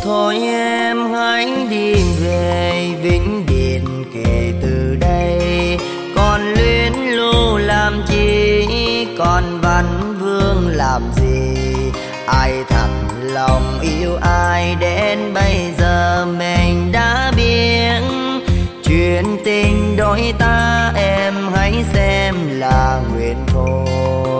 Thôi em hãy đi về Vĩnh Điện kể từ đây. Còn luyến lưu làm chi, còn Văn Vương làm gì? Ai thật lòng yêu ai đến bây giờ mình đã biết. Chuyện tình đôi ta em hãy xem là nguyện thôi.